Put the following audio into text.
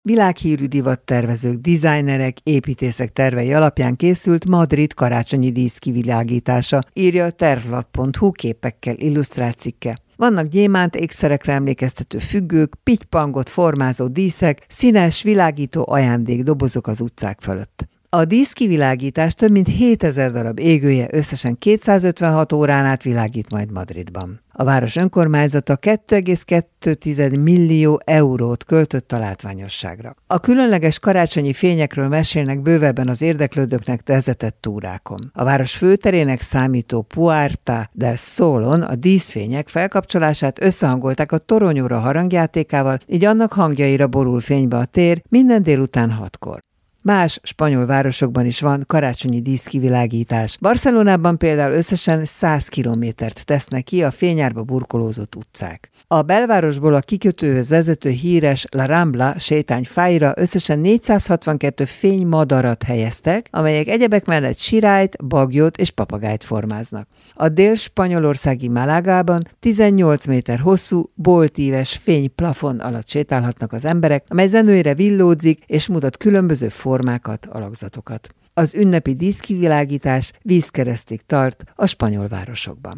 Világhírű divattervezők, designerek, építészek tervei alapján készült Madrid karácsonyi díszkivilágítása, írja a tervlap.hu képekkel illusztrált cikke. Vannak gyémánt ékszerekre emlékeztető függők, pitypangot formázó díszek, színes, világító ajándékdobozok az utcák fölött. A díszkivilágítás több mint 7000 darab égője összesen 256 órán át világít majd Madridban. A város önkormányzata 2,2 millió eurót költött a látványosságra. A különleges karácsonyi fényekről mesélnek bővebben az érdeklődőknek vezetett túrákon. A város főterének számító Puerta del Solon a díszfények felkapcsolását összehangolták a toronyóra harangjátékával, így annak hangjaira borul fénybe a tér minden délután 6-kor. Más spanyol városokban is van karácsonyi díszkivilágítás. Barcelonában például összesen 100 kilométert tesznek ki a fényárba burkolózott utcák. A belvárosból a kikötőhöz vezető híres La Rambla sétányfáira összesen 462 fénymadarat helyeztek, amelyek egyebek mellett sirályt, bagyot és papagájt formáznak. A dél-spanyolországi Málágában 18 méter hosszú, boltíves fényplafon alatt sétálhatnak az emberek, amely zenőire villódzik és mutat különböző formákat, alakzatokat. Az ünnepi díszkivilágítás vízkeresztig tart a spanyol városokban.